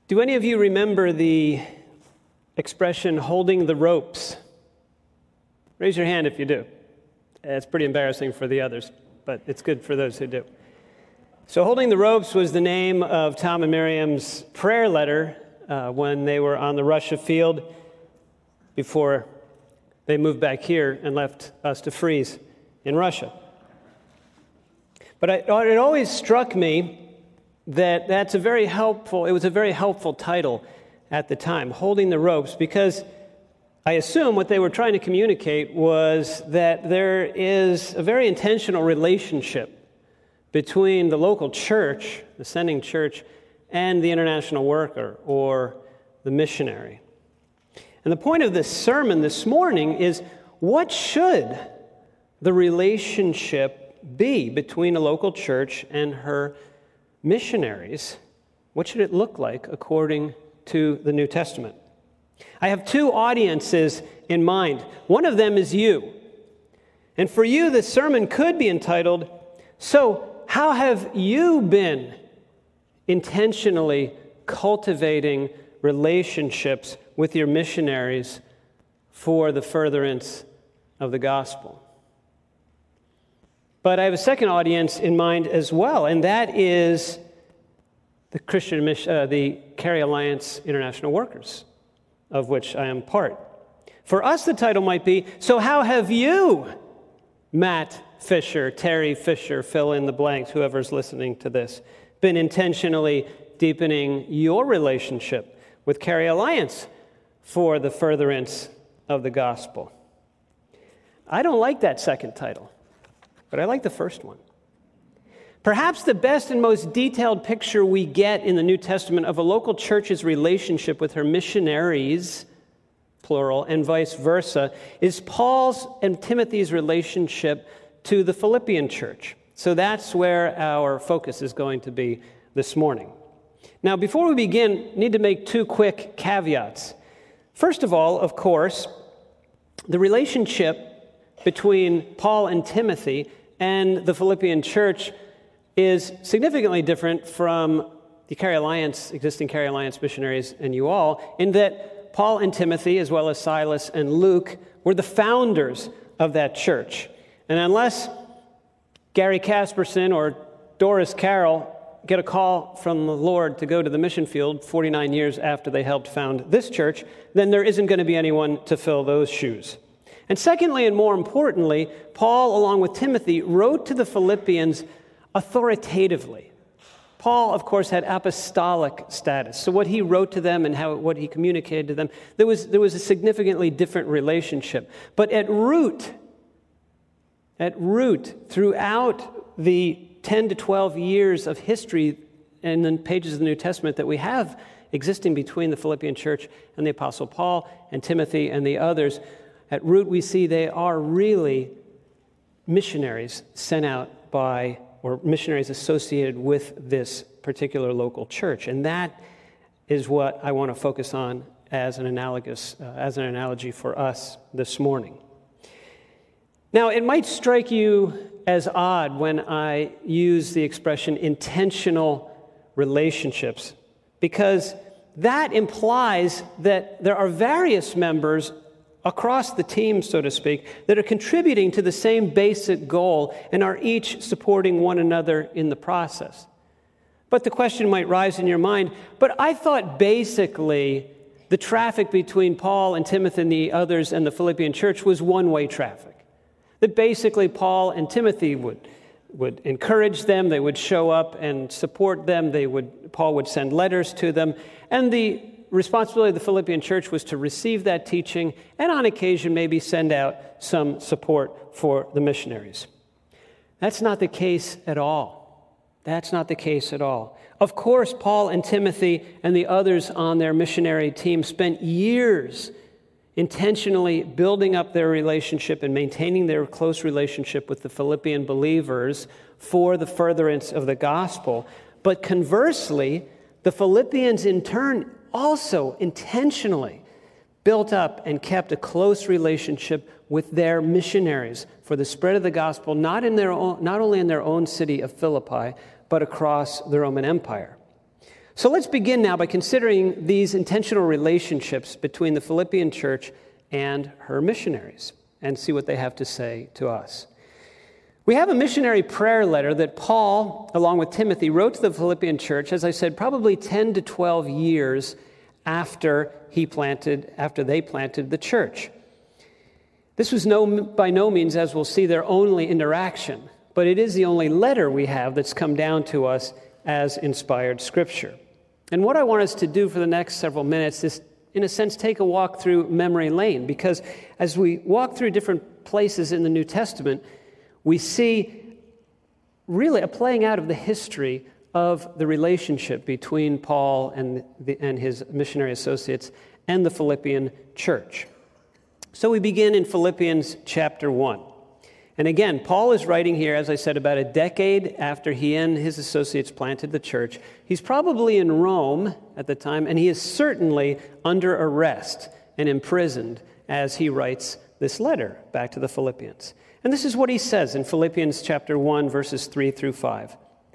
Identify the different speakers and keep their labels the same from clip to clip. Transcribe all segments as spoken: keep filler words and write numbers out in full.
Speaker 1: Do any of you remember the expression, holding the ropes? Raise your hand if you do. It's pretty embarrassing for the others, but it's good for those who do. So holding the ropes was the name of Tom and Miriam's prayer letter uh, when they were on the Russia field before they moved back here and left us to freeze in Russia. But I, it always struck me that that's a very helpful, it was a very helpful title at the time, holding the ropes, because I assume what they were trying to communicate was that there is a very intentional relationship between the local church, the sending church, and the international worker or the missionary. And the point of this sermon this morning is, what should the relationship be between a local church and her missionaries? What should it look like according to the New Testament? I have two audiences in mind. One of them is you. And for you, this sermon could be entitled, "So, how have you been intentionally cultivating relationships with your missionaries for the furtherance of the gospel?" But I have a second audience in mind as well, and that is the Christian, uh, the Carey Alliance International Workers, of which I am part. For us, the title might be, "So how have you, Matt Fisher, Terry Fisher, fill in the blanks, whoever's listening to this, been intentionally deepening your relationship with Carey Alliance for the furtherance of the gospel?" I don't like that second title, but I like the first one. Perhaps the best and most detailed picture we get in the New Testament of a local church's relationship with her missionaries, plural, and vice versa, is Paul's and Timothy's relationship to the Philippian church. So that's where our focus is going to be this morning. Now, before we begin, I need to make two quick caveats. First of all, of course, the relationship between Paul and Timothy and the Philippian church is significantly different from the Carey Alliance, existing Carey Alliance missionaries and you all, in that Paul and Timothy, as well as Silas and Luke, were the founders of that church. And unless Gary Casperson or Doris Carroll get a call from the Lord to go to the mission field forty-nine years after they helped found this church, then there isn't going to be anyone to fill those shoes. And secondly, and more importantly, Paul, along with Timothy, wrote to the Philippians authoritatively. Paul, of course, had apostolic status. So what he wrote to them and how what he communicated to them, there was, there was a significantly different relationship. But at root, at root, throughout the ten to twelve years of history in the pages of the New Testament that we have existing between the Philippian church and the Apostle Paul and Timothy and the others, at root we see they are really missionaries sent out by, or missionaries associated with this particular local church. And that is what I want to focus on as an analogous, uh, as an analogy for us this morning. Now, it might strike you as odd when I use the expression intentional relationships, because that implies that there are various members across the team, so to speak, that are contributing to the same basic goal and are each supporting one another in the process. But the question might rise in your mind, but I thought basically the traffic between Paul and Timothy and the others and the Philippian church was one-way traffic. That basically Paul and Timothy would, would encourage them, they would show up and support them, they would, Paul would send letters to them, and the responsibility of the Philippian church was to receive that teaching and on occasion maybe send out some support for the missionaries. That's not the case at all. That's not the case at all. Of course, Paul and Timothy and the others on their missionary team spent years intentionally building up their relationship and maintaining their close relationship with the Philippian believers for the furtherance of the gospel. But conversely, the Philippians in turn also intentionally built up and kept a close relationship with their missionaries for the spread of the gospel, not in their own, not only in their own city of Philippi, but across the Roman Empire. So let's begin now by considering these intentional relationships between the Philippian church and her missionaries and see what they have to say to us. We have a missionary prayer letter that Paul, along with Timothy, wrote to the Philippian church, as I said, probably ten to twelve years after he planted, after they planted the church. This was no, by no means, as we'll see, their only interaction, but it is the only letter we have that's come down to us as inspired Scripture. And what I want us to do for the next several minutes is, in a sense, take a walk through memory lane, because as we walk through different places in the New Testament, we see really a playing out of the history of the relationship between Paul and, the, and his missionary associates and the Philippian church. So we begin in Philippians chapter one. And again, Paul is writing here, as I said, about a decade after he and his associates planted the church. He's probably in Rome at the time, and he is certainly under arrest and imprisoned as he writes this letter back to the Philippians. And this is what he says in Philippians chapter one, verses three through five.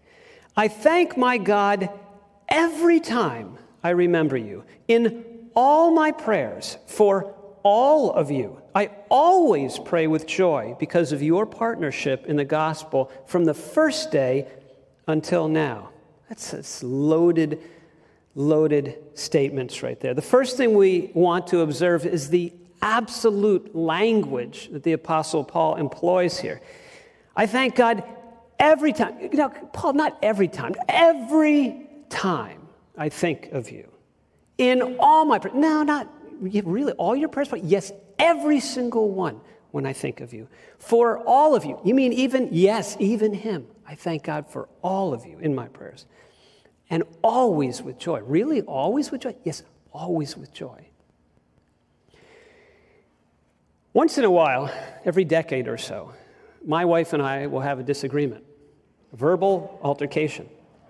Speaker 1: I thank my God every time I remember you. In all my prayers for all of you, I always pray with joy because of your partnership in the gospel from the first day until now. That's, that's loaded, loaded statements right there. The first thing we want to observe is the absolute language that the Apostle Paul employs here. I thank God every time. You know, Paul, not every time. Every time I think of you. In all my prayers. No, not really all your prayers, but yes, every single one when I think of you. For all of you. You mean even, yes, even him. I thank God for all of you in my prayers. And always with joy. Really, always with joy? Yes, always with joy. Once in a while, every decade or so, my wife and I will have a disagreement, a verbal altercation.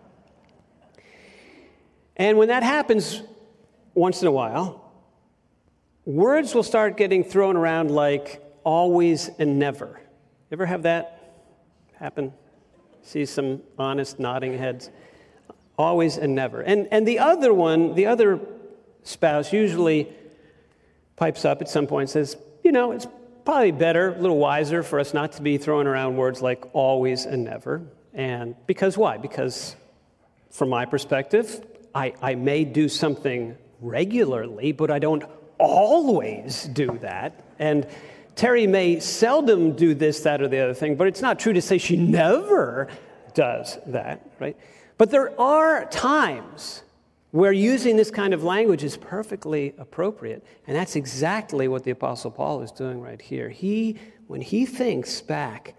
Speaker 1: And when that happens once in a while, words will start getting thrown around like always and never. Ever have that happen? See some honest nodding heads. Always and never. And and the other one, the other spouse usually pipes up at some point and says, you know, it's probably better, a little wiser for us not to be throwing around words like always and never. And because why? Because from my perspective, I, I may do something regularly, but I don't always do that. And Terry may seldom do this, that, or the other thing, but it's not true to say she never does that, right? But there are times where using this kind of language is perfectly appropriate. And that's exactly what the Apostle Paul is doing right here. He, when he thinks back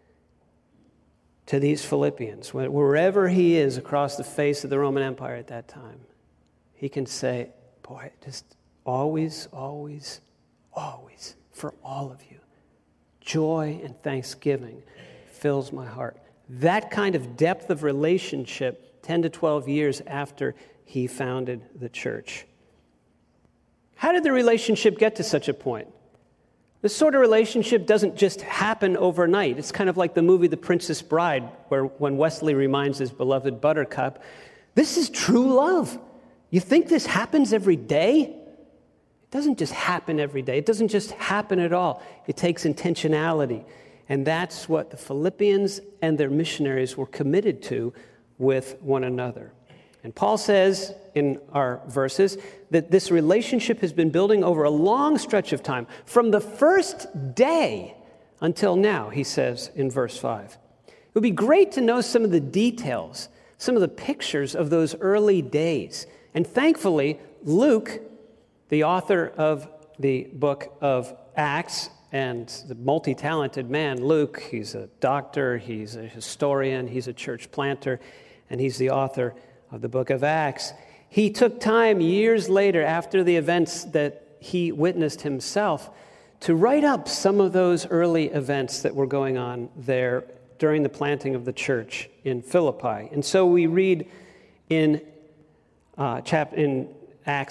Speaker 1: to these Philippians, wherever he is across the face of the Roman Empire at that time, he can say, boy, just always, always, always, for all of you, joy and thanksgiving fills my heart. That kind of depth of relationship ten to twelve years after he founded the church. How did the relationship get to such a point? This sort of relationship doesn't just happen overnight. It's kind of like the movie The Princess Bride, where when Wesley reminds his beloved Buttercup, this is true love. You think this happens every day? It doesn't just happen every day. It doesn't just happen at all. It takes intentionality. And that's what the Philippians and their missionaries were committed to with one another. And Paul says in our verses that this relationship has been building over a long stretch of time, from the first day until now, he says in verse five. It would be great to know some of the details, some of the pictures of those early days. And thankfully, Luke, the author of the book of Acts, and the multi-talented man, Luke, he's a doctor, he's a historian, he's a church planter, and he's the author of the book of Acts. He took time years later, after the events that he witnessed himself, to write up some of those early events that were going on there during the planting of the church in Philippi. And so we read in, uh, chap- in Acts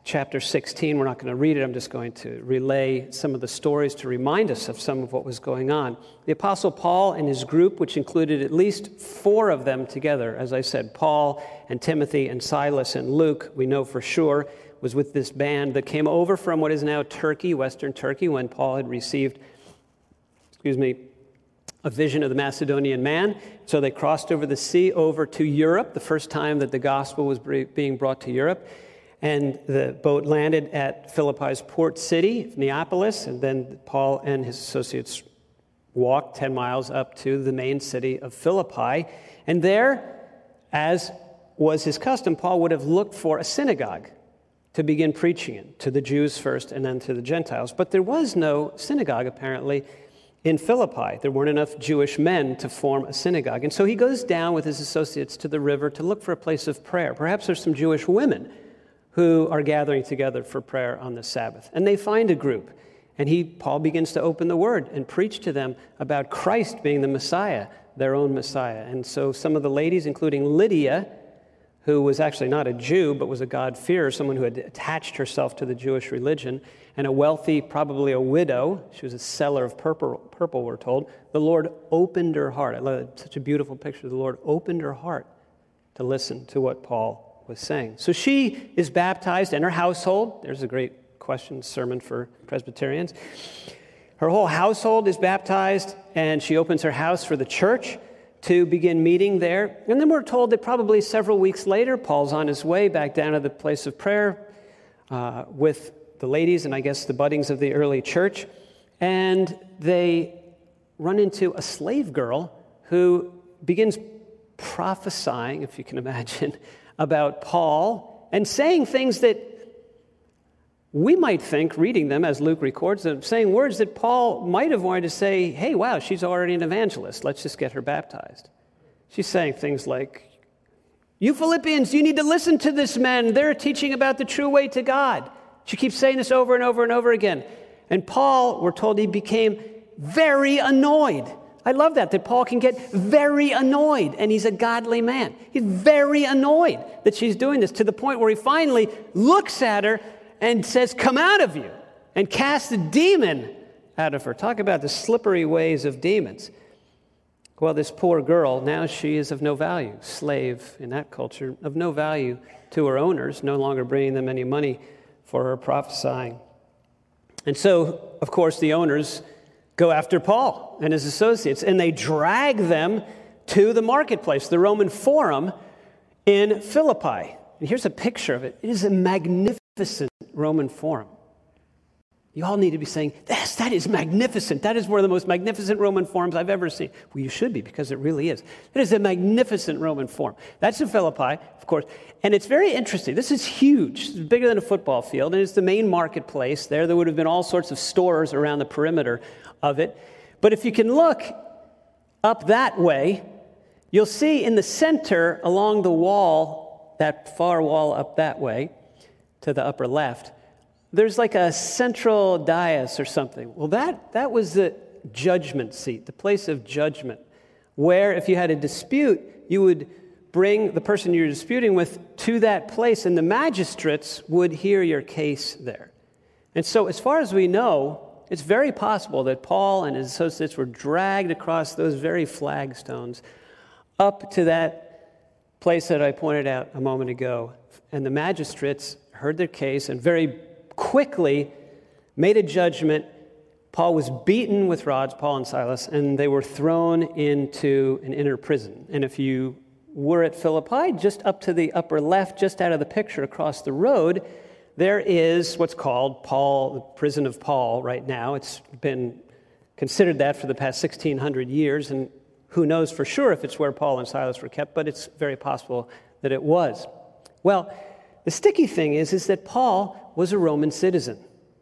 Speaker 1: chapter sixteen. We're not going to read it. I'm just going to relay some of the stories to remind us of some of what was going on. The Apostle Paul and his group, which included at least four of them together, as I said, Paul and Timothy and Silas and Luke, we know for sure, was with this band that came over from what is now Turkey, Western Turkey, when Paul had received, excuse me, a vision of the Macedonian man. So they crossed over the sea over to Europe, the first time that the gospel was being brought to Europe. And the boat landed at Philippi's port city, Neapolis, and then Paul and his associates walked ten miles up to the main city of Philippi. And there, as was his custom, Paul would have looked for a synagogue to begin preaching in, to the Jews first and then to the Gentiles. But there was no synagogue, apparently, in Philippi. There weren't enough Jewish men to form a synagogue. And so he goes down with his associates to the river to look for a place of prayer. Perhaps there's some Jewish women who are gathering together for prayer on the Sabbath. And they find a group. And he, Paul begins to open the word and preach to them about Christ being the Messiah, their own Messiah. And so some of the ladies, including Lydia, who was actually not a Jew, but was a God-fearer, someone who had attached herself to the Jewish religion, and a wealthy, probably a widow, she was a seller of purple, purple, we're told, the Lord opened her heart. I love it. Such a beautiful picture. The Lord opened her heart to listen to what Paul was saying. So she is baptized in her household. There's a great question, sermon for Presbyterians. Her whole household is baptized, and she opens her house for the church to begin meeting there. And then we're told that probably several weeks later, Paul's on his way back down to the place of prayer uh, with the ladies and I guess the buddings of the early church. And they run into a slave girl who begins prophesying, if you can imagine, about Paul and saying things that we might think, reading them as Luke records them, saying words that Paul might have wanted to say, hey, wow, she's already an evangelist. Let's just get her baptized. She's saying things like, you Philippians, you need to listen to this man. They're teaching about the true way to God. She keeps saying this over and over and over again. And Paul, we're told, he became very annoyed. I love that, that Paul can get very annoyed, and he's a godly man. He's very annoyed that she's doing this, to the point where he finally looks at her and says, come out of you, and casts a demon out of her. Talk about the slippery ways of demons. Well, this poor girl, now she is of no value, slave in that culture, of no value to her owners, no longer bringing them any money for her prophesying. And so, of course, the owners go after Paul and his associates, and they drag them to the marketplace, the Roman Forum in Philippi. And here's a picture of it. It is a magnificent Roman Forum. You all need to be saying, yes, that is magnificent. That is one of the most magnificent Roman forums I've ever seen. Well, you should be, because it really is. It is a magnificent Roman forum. That's in Philippi, of course. And it's very interesting. This is huge. It's bigger than a football field. And it's the main marketplace there. There would have been all sorts of stores around the perimeter of it. But if you can look up that way, you'll see in the center along the wall, that far wall up that way, to the upper left, there's like a central dais or something. Well, that, that was the judgment seat, the place of judgment, where if you had a dispute, you would bring the person you're disputing with to that place, and the magistrates would hear your case there. And so as far as we know, it's very possible that Paul and his associates were dragged across those very flagstones up to that place that I pointed out a moment ago. And the magistrates heard their case and very quickly made a judgment. Paul was beaten with rods, Paul and Silas, and they were thrown into an inner prison. And if you were at Philippi, just up to the upper left, just out of the picture across the road, there is what's called Paul, the prison of Paul right now. It's been considered that for the past sixteen hundred years, and who knows for sure if it's where Paul and Silas were kept, but it's very possible that it was. Well, the sticky thing is, is that Paul was a Roman citizen.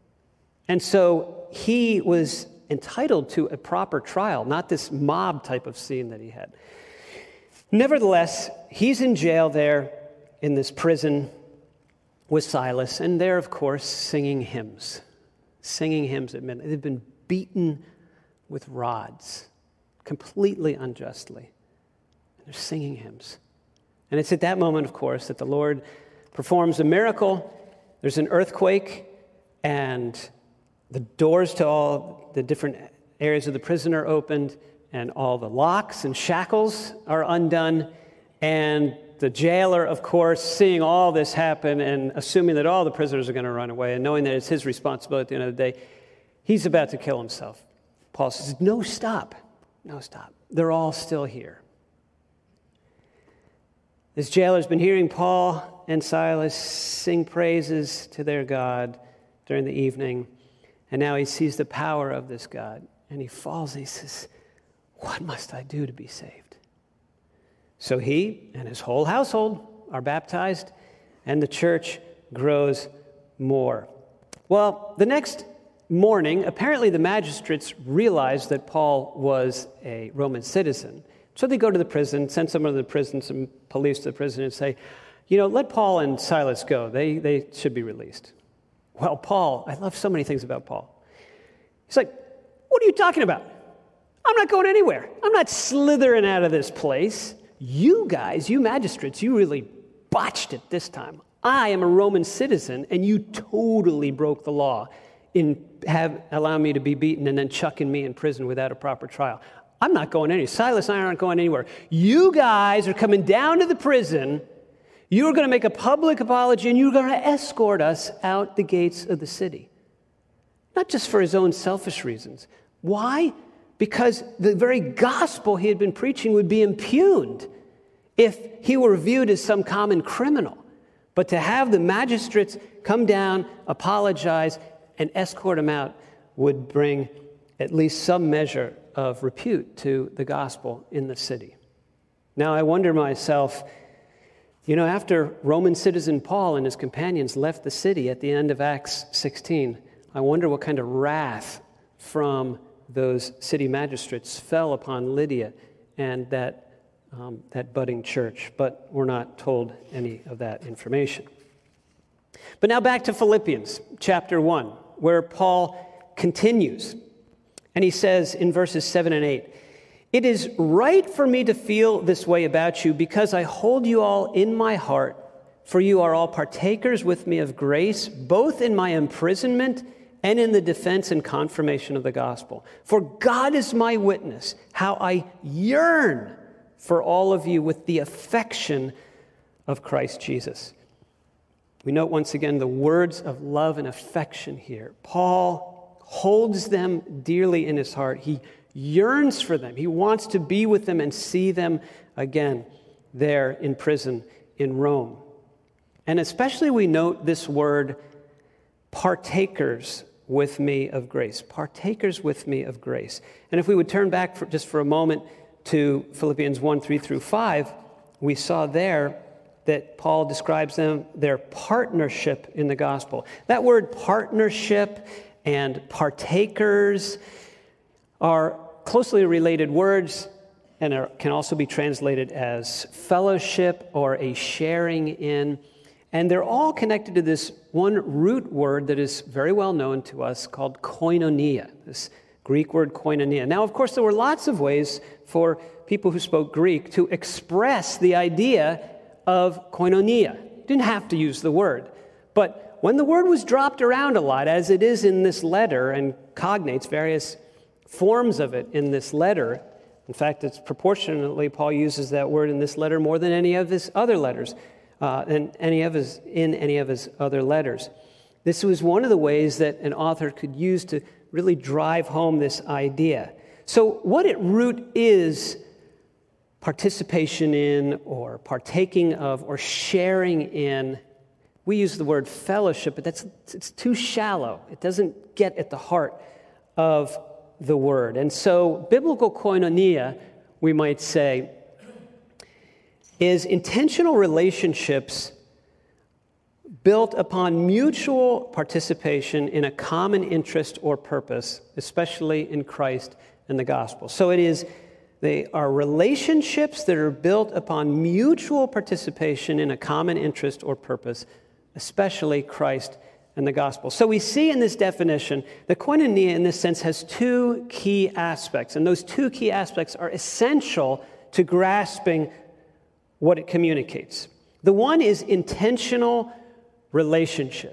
Speaker 1: And so he was entitled to a proper trial, not this mob type of scene that he had. Nevertheless, he's in jail there in this prison with Silas, and they're, of course, singing hymns. Singing hymns at midnight. They've been beaten with rods, completely unjustly. And they're singing hymns. And it's at that moment, of course, that the Lord performs a miracle there's an earthquake, and the doors to all the different areas of the prison are opened, and all the locks and shackles are undone, and the jailer, of course, seeing all this happen and assuming that all the prisoners are going to run away and knowing that it's his responsibility at the end of the day, he's about to kill himself. Paul says, no, stop. No, stop. They're all still here. This jailer's been hearing Paul and Silas sing praises to their God during the evening, and now he sees the power of this God, and he falls and he says, what must I do to be saved? So he and his whole household are baptized, and the church grows more. Well, the next morning, apparently the magistrates realized that Paul was a Roman citizen. So they go to the prison, send someone to the prison, some police to the prison, and say, you know, let Paul and Silas go. They, they should be released. Well, Paul, I love so many things about Paul. He's like, what are you talking about? I'm not going anywhere. I'm not slithering out of this place. You guys, you magistrates, you really botched it this time. I am a Roman citizen, and you totally broke the law in have allowing me to be beaten and then chucking me in prison without a proper trial. I'm not going anywhere. Silas and I aren't going anywhere. You guys are coming down to the prison. You're going to make a public apology, and you're going to escort us out the gates of the city. Not just for his own selfish reasons. Why? Because the very gospel he had been preaching would be impugned if he were viewed as some common criminal. But to have the magistrates come down, apologize, and escort him out would bring at least some measure of repute to the gospel in the city. Now, I wonder myself, you know, after Roman citizen Paul and his companions left the city at the end of Acts sixteen, I wonder what kind of wrath from those city magistrates fell upon Lydia and that um, that budding church, but we're not told any of that information. But now back to Philippians chapter one, where Paul continues, and he says in verses seven and eight, it is right for me to feel this way about you because I hold you all in my heart, for you are all partakers with me of grace, both in my imprisonment and in the defense and confirmation of the gospel. For God is my witness, how I yearn for all of you with the affection of Christ Jesus. We note once again the words of love and affection here. Paul holds them dearly in his heart. He yearns for them. He wants to be with them and see them again there in prison in Rome. And especially we note this word, partakers with me of grace. Partakers with me of grace. And if we would turn back for, just for a moment to Philippians one, three through five, we saw there that Paul describes them, their partnership in the gospel. That word partnership and partakers are closely related words and are, can also be translated as fellowship or a sharing in. And they're all connected to this one root word that is very well known to us called koinonia, this Greek word koinonia. Now, of course, there were lots of ways for people who spoke Greek to express the idea of koinonia. You didn't have to use the word. But when the word was dropped around a lot, as it is in this letter and cognates various forms of it in this letter, in fact, it's proportionately, Paul uses that word in this letter more than any of his other letters. Uh, and any of his in any of his other letters. This was one of the ways that an author could use to really drive home this idea. So what at root is participation in or partaking of or sharing in, we use the word fellowship, but that's it's too shallow. It doesn't get at the heart of the word. And so biblical koinonia, we might say, is intentional relationships built upon mutual participation in a common interest or purpose, especially in Christ and the gospel. So it is, they are relationships that are built upon mutual participation in a common interest or purpose, especially Christ and the gospel. So we see in this definition that koinonia in this sense has two key aspects, and those two key aspects are essential to grasping what it communicates. The one is intentional relationships.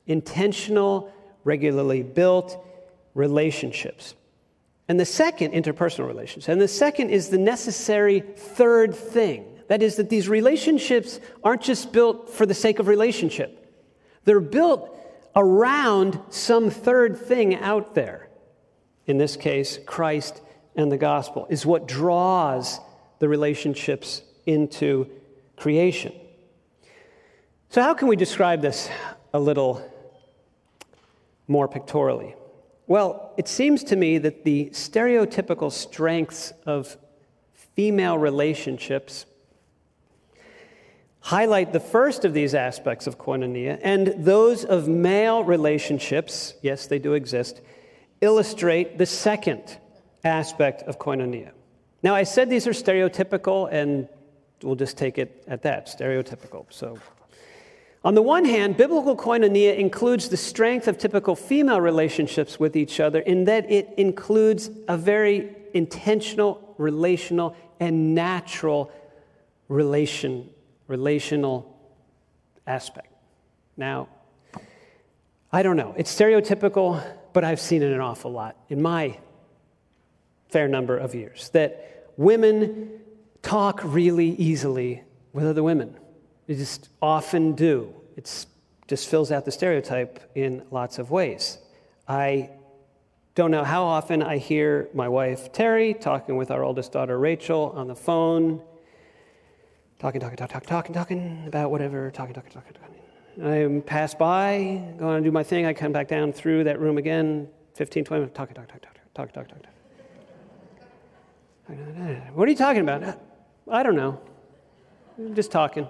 Speaker 1: intentional, regularly built relationships. And the second, interpersonal relations. And the second is the necessary third thing. That is that these relationships aren't just built for the sake of relationship. They're built around some third thing out there. In this case, Christ and the gospel is what draws the relationships into creation. So how can we describe this a little more pictorially? Well, it seems to me that the stereotypical strengths of female relationships highlight the first of these aspects of koinonia, and those of male relationships, yes, they do exist, illustrate the second aspect of koinonia. Now, I said these are stereotypical, and we'll just take it at that, stereotypical. So, on the one hand, biblical koinonia includes the strength of typical female relationships with each other in that it includes a very intentional, relational, and natural relation, relational aspect. Now, I don't know. It's stereotypical, but I've seen it an awful lot in my fair number of years, that women talk really easily with other women. They just often do. It just fills out the stereotype in lots of ways. I don't know how often I hear my wife, Terry, talking with our oldest daughter, Rachel, on the phone, talking, talking, talking, talking, talking, talking about whatever, talking, talking, talking, talking. I pass by, go on and do my thing. I come back down through that room again, fifteen, twenty minutes, talking, talking, talking, talking, talking, talking, talking. What are you talking about? I don't know. Just talking.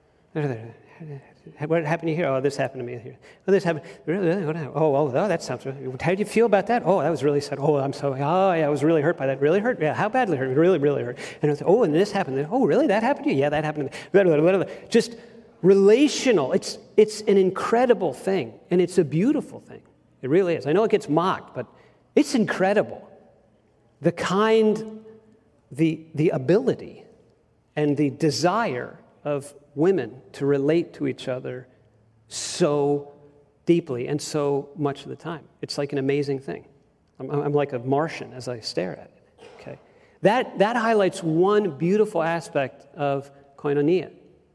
Speaker 1: What happened to you here? Oh, this happened to me here. Oh, this happened. Really? Oh, oh, oh, that sounds really. How did you feel about that? Oh, that was really sad. Oh, I'm so. Oh, yeah, I was really hurt by that. Really hurt? Yeah. How badly hurt? Really, really hurt. And I was, oh, and this happened. Oh, really? That happened to you? Yeah, that happened to me. Just relational. It's it's an incredible thing, and it's a beautiful thing. It really is. I know it gets mocked, but it's incredible. The kind, the the ability, and the desire of women to relate to each other so deeply and so much of the time. It's like an amazing thing. I'm, I'm like a Martian as I stare at it. Okay, that that highlights one beautiful aspect of koinonia.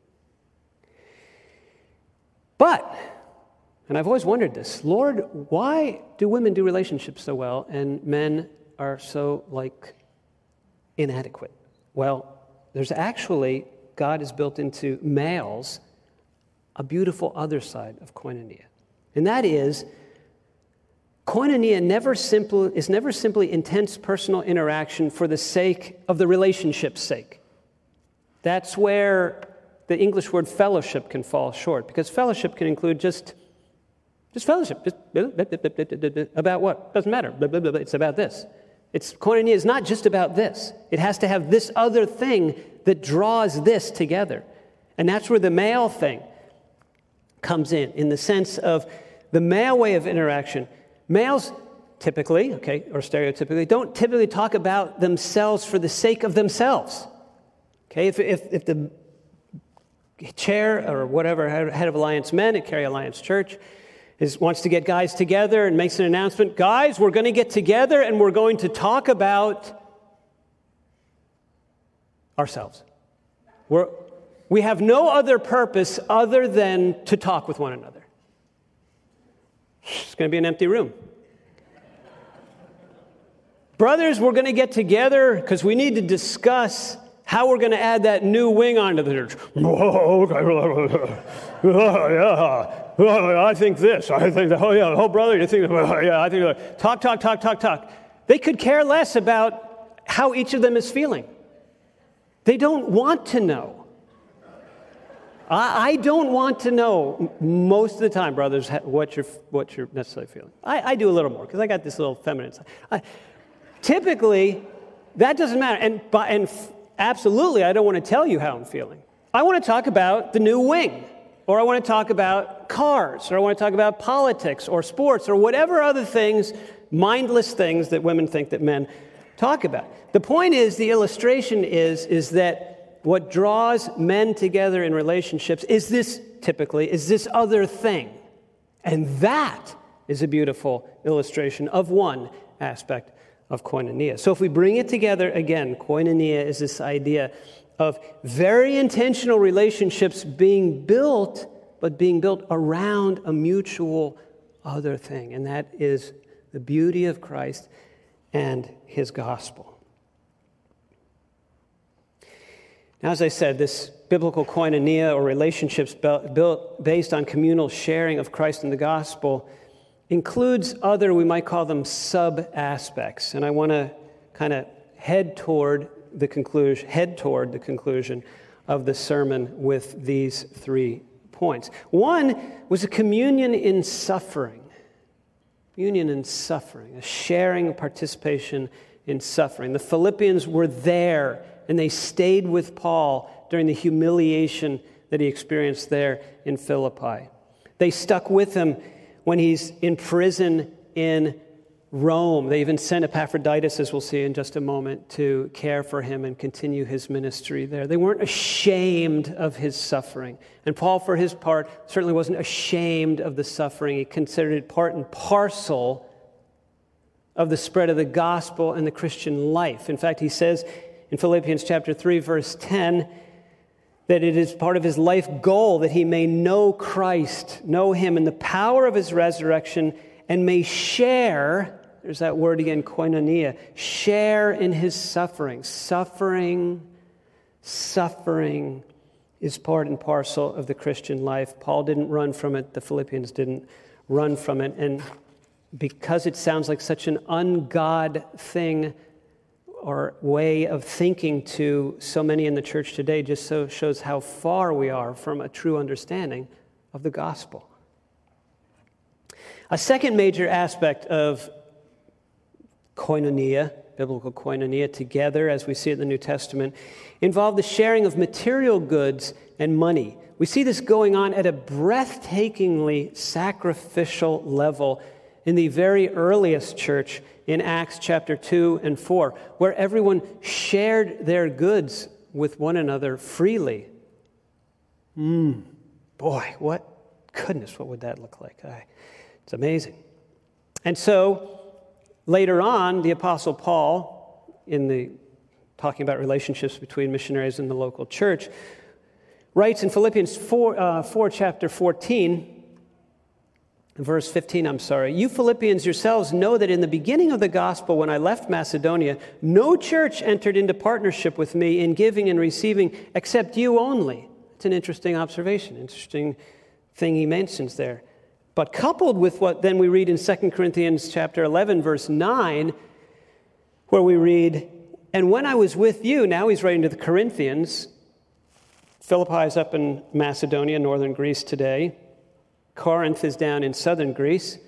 Speaker 1: But, and I've always wondered this, Lord, why do women do relationships so well and men are so like inadequate? Well, there's actually, God has built into males a beautiful other side of koinonia. And that is, koinonia never simple, is never simply intense personal interaction for the sake of the relationship's sake. That's where the English word fellowship can fall short, because fellowship can include just, just fellowship. Just about what? Doesn't matter. It's about this. It's, koinonia is not just about this. It has to have this other thing that draws this together. And that's where the male thing comes in, in the sense of the male way of interaction. Males typically, okay, or stereotypically, don't typically talk about themselves for the sake of themselves. Okay, if, if, if the chair or whatever, head of Alliance Men at Carey Alliance Church, is wants to get guys together and makes an announcement, guys, we're going to get together and we're going to talk about ourselves. We're, we have no other purpose other than to talk with one another. It's going to be an empty room. Brothers, we're going to get together because we need to discuss how we're going to add that new wing onto the church. Oh, okay. Yeah. Oh, I think this. I think that. Oh, yeah. Oh, brother, you think that? Oh, yeah, I think that. Talk, talk, talk, talk, talk. They could care less about how each of them is feeling. They don't want to know. I, I don't want to know most of the time, brothers, what you're, what you're necessarily feeling. I, I do a little more because I got this little feminine side. I, typically, that doesn't matter. And, and absolutely, I don't want to tell you how I'm feeling. I want to talk about the new wing, or I want to talk about cars, or I want to talk about politics or sports or whatever other things, mindless things that women think that men talk about. The point is, the illustration is, is that what draws men together in relationships is this, typically, is this other thing. And that is a beautiful illustration of one aspect of koinonia. So if we bring it together again, koinonia is this idea of very intentional relationships being built, but being built around a mutual other thing, and that is the beauty of Christ and his gospel. Now, as I said, this biblical koinonia, or relationships built based on communal sharing of Christ and the gospel, includes other, we might call them sub-aspects. And I want to kind of head toward the conclusion, head toward the conclusion of the sermon with these three points. One was a communion in suffering. Communion in suffering, a sharing, a participation in suffering. The Philippians were there, and they stayed with Paul during the humiliation that he experienced there in Philippi. They stuck with him when he's in prison in Rome. They even sent Epaphroditus, as we'll see in just a moment, to care for him and continue his ministry there. They weren't ashamed of his suffering. And Paul, for his part, certainly wasn't ashamed of the suffering. He considered it part and parcel of the spread of the gospel and the Christian life. In fact, he says in Philippians chapter three, verse ten, that it is part of his life goal that he may know Christ, know him in the power of his resurrection, and may share, there's that word again, koinonia, share in his suffering. Suffering, suffering is part and parcel of the Christian life. Paul didn't run from it. The Philippians didn't run from it. And because it sounds like such an ungod thing or way of thinking to so many in the church today, just so shows how far we are from a true understanding of the gospel. A second major aspect of koinonia, biblical koinonia, together, as we see it in the New Testament, involved the sharing of material goods and money. We see this going on at a breathtakingly sacrificial level in the very earliest church in Acts chapter two and four, where everyone shared their goods with one another freely. Mm, boy, what goodness, what would that look like? I, it's amazing. And so later on, the Apostle Paul, in the talking about relationships between missionaries and the local church, writes in Philippians four, uh, four chapter fourteen, verse fifteen, I'm sorry, "You Philippians yourselves know that in the beginning of the gospel, when I left Macedonia, no church entered into partnership with me in giving and receiving except you only." It's an interesting observation, interesting thing he mentions there. But coupled with what then we read in Second Corinthians chapter eleven, verse nine, where we read, "And when I was with you," now he's writing to the Corinthians. Philippi is up in Macedonia, northern Greece today. Corinth is down in southern Greece.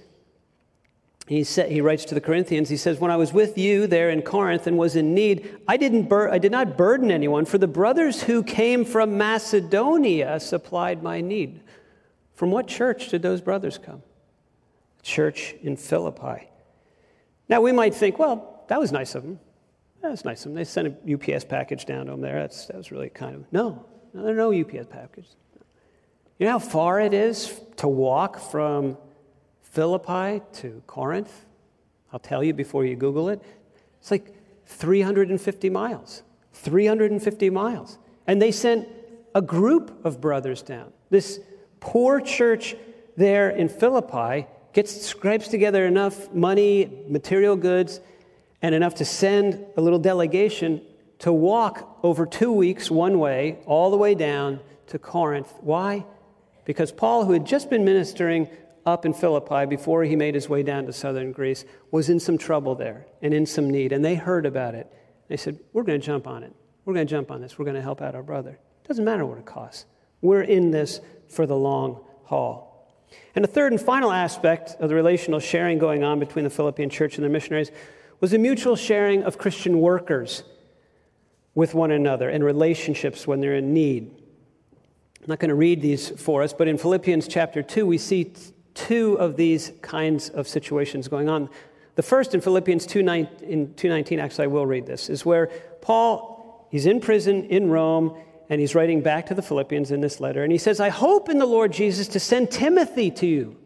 Speaker 1: He said, he writes to the Corinthians, he says, "When I was with you there in Corinth and was in need, I didn't bur- I did not burden anyone, for the brothers who came from Macedonia supplied my need." From what church did those brothers come? The church in Philippi. Now we might think, well, that was nice of them. That was nice of them. They sent a U P S package down to them there. That's, that was really kind of, no, no, there are no U P S packages. You know how far it is to walk from Philippi to Corinth? I'll tell you before you Google it. It's like three hundred fifty miles. three hundred fifty miles. And they sent a group of brothers down. This poor church there in Philippi gets scrapes together enough money, material goods, and enough to send a little delegation to walk over two weeks one way, all the way down to Corinth. Why? Because Paul, who had just been ministering up in Philippi before he made his way down to southern Greece, was in some trouble there and in some need. And they heard about it. They said, we're going to jump on it. We're going to jump on this. We're going to help out our brother. It doesn't matter what it costs. We're in this for the long haul. And the third and final aspect of the relational sharing going on between the Philippian church and their missionaries was a mutual sharing of Christian workers with one another and relationships when they're in need. I'm not going to read these for us, but in Philippians chapter two, we see two of these kinds of situations going on. The first in Philippians two nineteen, actually I will read this, is where Paul, he's in prison in Rome, and he's writing back to the Philippians in this letter, and he says, "I hope in the Lord Jesus to send Timothy to you."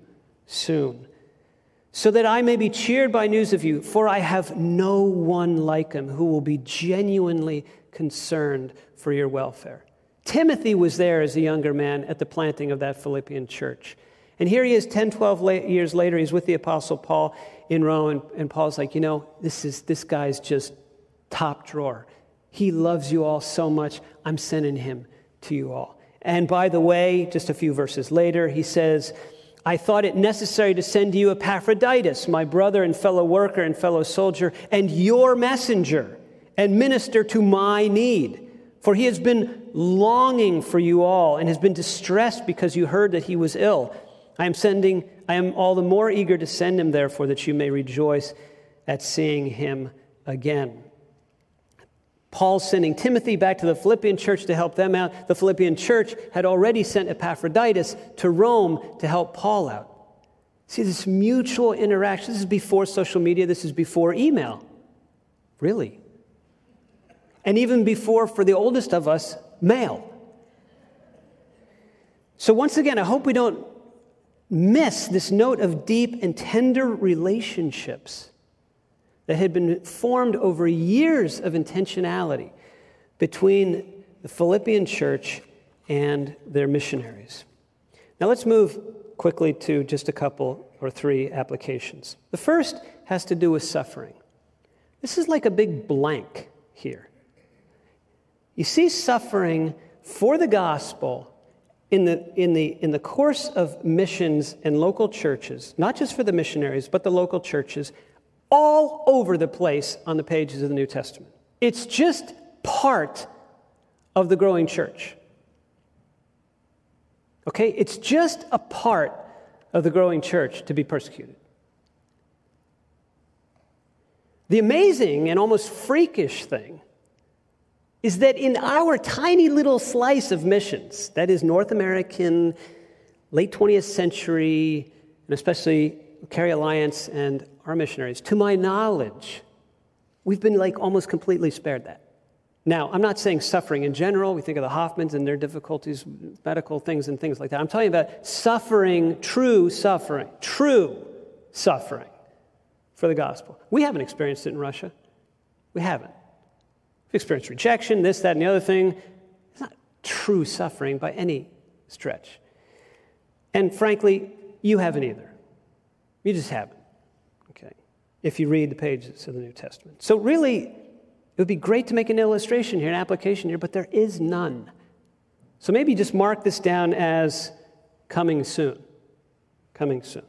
Speaker 1: soon, so that I may be cheered by news of you, for I have no one like him who will be genuinely concerned for your welfare. Timothy was there as a younger man at the planting of that Philippian church. And here he is ten, twelve years later, he's with the Apostle Paul in Rome, and, and Paul's like, you know, this is this guy's just top drawer. He loves you all so much, I'm sending him to you all. And by the way, just a few verses later, he says, I thought it necessary to send to you Epaphroditus, my brother and fellow worker and fellow soldier, and your messenger, and minister to my need. For he has been longing for you all and has been distressed because you heard that he was ill. I am sending, I am all the more eager to send him, therefore, that you may rejoice at seeing him again. Paul's sending Timothy back to the Philippian church to help them out. The Philippian church had already sent Epaphroditus to Rome to help Paul out. See, this mutual interaction, this is before social media, this is before email. Really. And even before, for the oldest of us, mail. So once again, I hope we don't miss this note of deep and tender relationships that had been formed over years of intentionality between the Philippian church and their missionaries. Now let's move quickly to just a couple or three applications. The first has to do with suffering. This is like a big blank here. You see suffering for the gospel in the, in the, in the course of missions and local churches, not just for the missionaries, but the local churches, all over the place on the pages of the New Testament. It's just part of the growing church. Okay? It's just a part of the growing church to be persecuted. The amazing and almost freakish thing is that in our tiny little slice of missions, that is North American, late twentieth century, and especially Carey Alliance and our missionaries, to my knowledge, we've been like almost completely spared that. Now, I'm not saying suffering in general. We think of the Hoffmans and their difficulties, medical things and things like that. I'm talking about suffering, true suffering, true suffering for the gospel. We haven't experienced it in Russia. We haven't. We've experienced rejection, this, that, and the other thing. It's not true suffering by any stretch. And frankly, you haven't either. You just haven't, okay, if you read the pages of the New Testament. So really, it would be great to make an illustration here, an application here, but there is none. So maybe just mark this down as coming soon. Coming soon.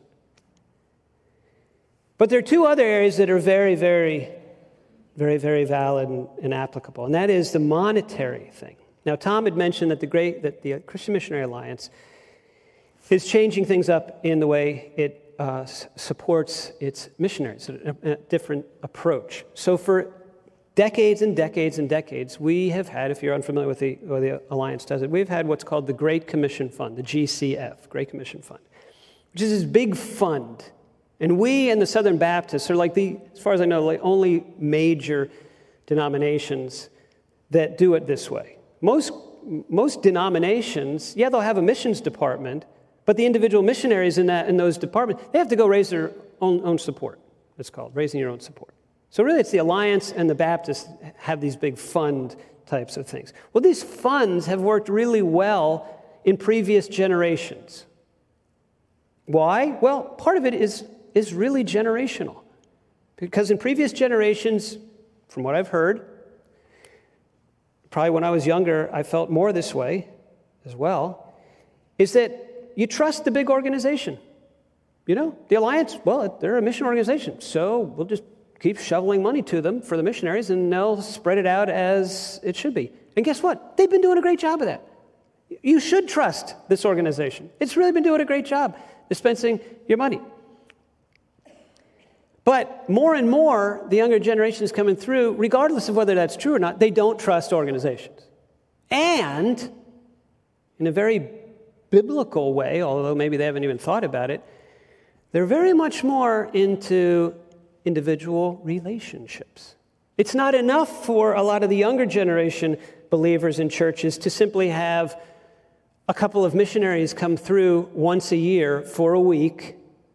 Speaker 1: But there are two other areas that are very, very, very, very valid and, and applicable, and that is the monetary thing. Now, Tom had mentioned that the great that the Christian Missionary Alliance is changing things up in the way it Uh, supports its missionaries, a, a different approach. So for decades and decades and decades, we have had, if you're unfamiliar with the, or the Alliance does it, we've had what's called the Great Commission Fund, the G C F, Great Commission Fund, which is this big fund. And we and the Southern Baptists are like the, as far as I know, like only major denominations that do it this way. Most, most denominations, yeah, they'll have a missions department, but the individual missionaries in that in those departments, they have to go raise their own, own support. It's called raising your own support. So really, it's the Alliance and the Baptists have these big fund types of things. Well, these funds have worked really well in previous generations. Why? Well, part of it is, is really generational. Because in previous generations, from what I've heard, probably when I was younger, I felt more this way as well, is that you trust the big organization. You know, the Alliance, well, they're a mission organization, so we'll just keep shoveling money to them for the missionaries, and they'll spread it out as it should be. And guess what? They've been doing a great job of that. You should trust this organization. It's really been doing a great job dispensing your money. But more and more, the younger generation is coming through, regardless of whether that's true or not, they don't trust organizations. And in a very biblical way, although maybe they haven't even thought about it, they're very much more into individual relationships. It's not enough for a lot of the younger generation believers in churches to simply have a couple of missionaries come through once a year for a week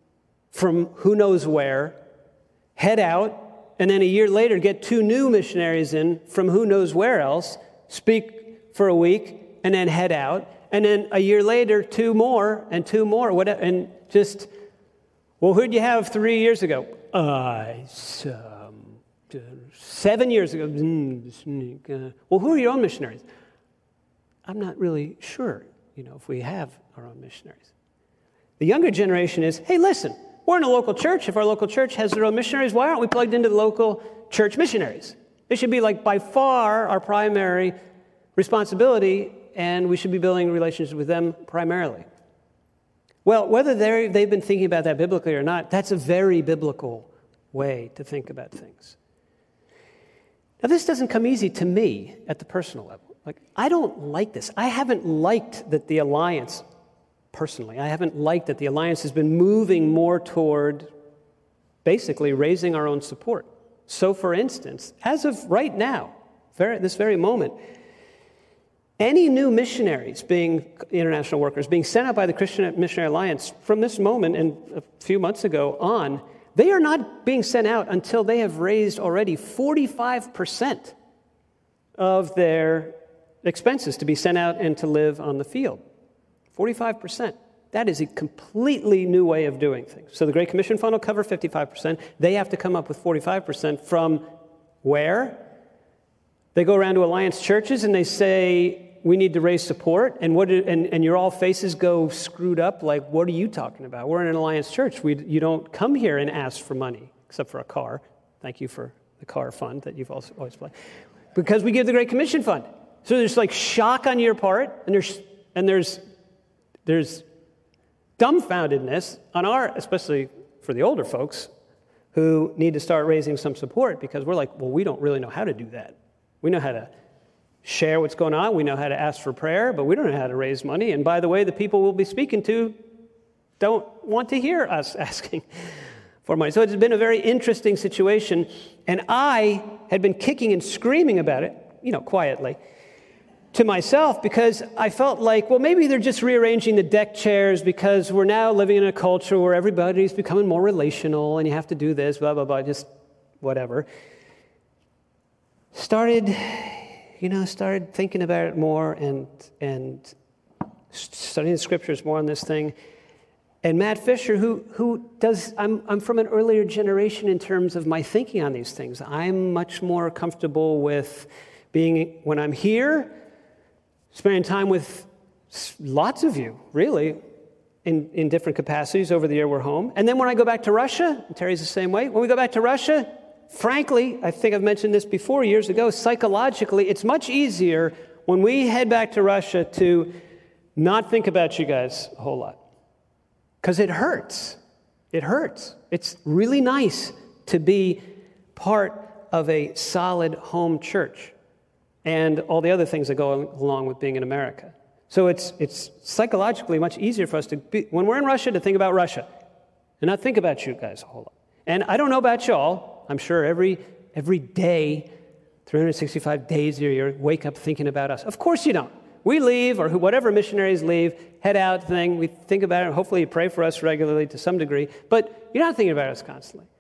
Speaker 1: from who knows where, head out, and then a year later get two new missionaries in from who knows where else, speak for a week, and then head out, and then a year later, two more, and two more, whatever, and just, well, who'd you have three years ago? Uh, um, seven years ago. Well, who are your own missionaries? I'm not really sure, you know, if we have our own missionaries. The younger generation is, hey, listen, we're in a local church. If our local church has their own missionaries, why aren't we plugged into the local church missionaries? They should be like by far our primary responsibility, and we should be building relationships with them primarily. Well, whether they've been thinking about that biblically or not, that's a very biblical way to think about things. Now, this doesn't come easy to me at the personal level. Like, I don't like this. I haven't liked that the Alliance, personally, I haven't liked that the Alliance has been moving more toward basically raising our own support. So, for instance, as of right now, very, this very moment, any new missionaries being international workers being sent out by the Christian Missionary Alliance from this moment and a few months ago on, they are not being sent out until they have raised already forty-five percent of their expenses to be sent out and to live on the field. forty-five percent. That is a completely new way of doing things. So the Great Commission Fund will cover fifty-five percent. They have to come up with forty-five percent from where? They go around to Alliance churches and they say, we need to raise support, and what? Do, and, and your all faces go screwed up like, what are you talking about? We're in an Alliance church. We, you don't come here and ask for money, except for a car. Thank you for the car fund that you've also always played. Because we give the Great Commission Fund. So there's like shock on your part, and there's and there's there's dumbfoundedness on our, especially for the older folks, who need to start raising some support because we're like, well, we don't really know how to do that. We know how to share what's going on. We know how to ask for prayer, but we don't know how to raise money. And by the way, the people we'll be speaking to don't want to hear us asking for money. So it's been a very interesting situation. And I had been kicking and screaming about it, you know, quietly, to myself because I felt like, well, maybe they're just rearranging the deck chairs because we're now living in a culture where everybody's becoming more relational and you have to do this, blah, blah, blah, just whatever. Started... You know, started thinking about it more and and studying the scriptures more on this thing. And Matt Fisher, who who does, I'm I'm from an earlier generation in terms of my thinking on these things. I'm much more comfortable with being, when I'm here, spending time with lots of you, really, in, in different capacities over the year we're home. And then when I go back to Russia, and Terry's the same way, when we go back to Russia, frankly, I think I've mentioned this before years ago, psychologically, it's much easier when we head back to Russia to not think about you guys a whole lot. Because it hurts. It hurts. It's really nice to be part of a solid home church and all the other things that go along with being in America. So it's it's psychologically much easier for us to be, when we're in Russia, to think about Russia and not think about you guys a whole lot. And I don't know about y'all. I'm sure every every day, three hundred sixty-five days a year, you wake up thinking about us. Of course you don't. We leave, or whatever missionaries leave, head out thing. We think about it, and hopefully you pray for us regularly to some degree. But you're not thinking about us constantly.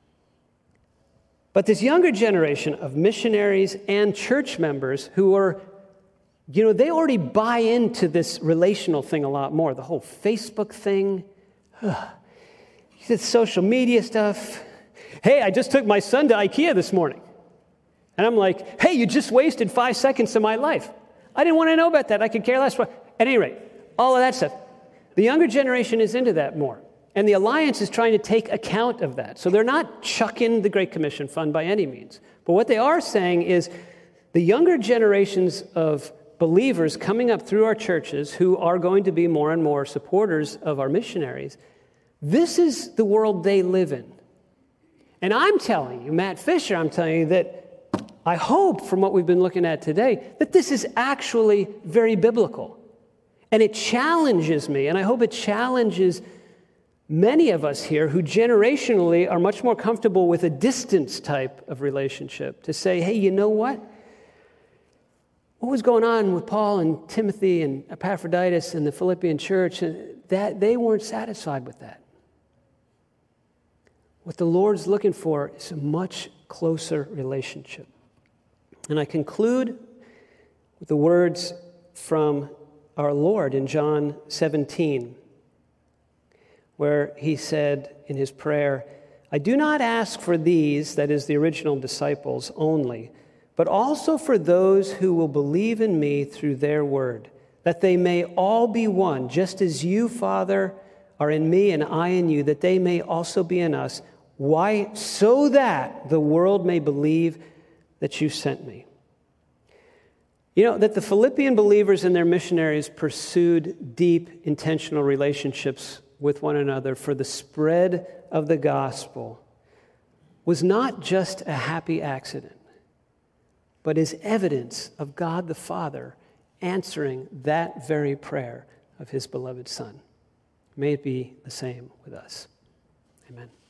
Speaker 1: But this younger generation of missionaries and church members who are, you know, they already buy into this relational thing a lot more. The whole Facebook thing, this social media stuff. Hey, I just took my son to IKEA this morning. And I'm like, hey, you just wasted five seconds of my life. I didn't want to know about that. I could care less. At any rate, all of that stuff. The younger generation is into that more. And the Alliance is trying to take account of that. So they're not chucking the Great Commission Fund by any means. But what they are saying is the younger generations of believers coming up through our churches who are going to be more and more supporters of our missionaries, this is the world they live in. And I'm telling you, Matt Fisher, I'm telling you that I hope from what we've been looking at today that this is actually very biblical. And it challenges me, and I hope it challenges many of us here who generationally are much more comfortable with a distance type of relationship to say, hey, you know what? What was going on with Paul and Timothy and Epaphroditus and the Philippian church, that they weren't satisfied with that. What the Lord's looking for is a much closer relationship. And I conclude with the words from our Lord in John seventeen, where he said in his prayer, I do not ask for these, that is the original disciples only, but also for those who will believe in me through their word, that they may all be one, just as you, Father, are in me and I in you, that they may also be in us. Why? So that the world may believe that you sent me. You know, that the Philippian believers and their missionaries pursued deep, intentional relationships with one another for the spread of the gospel was not just a happy accident, but is evidence of God the Father answering that very prayer of his beloved Son. May it be the same with us. Amen.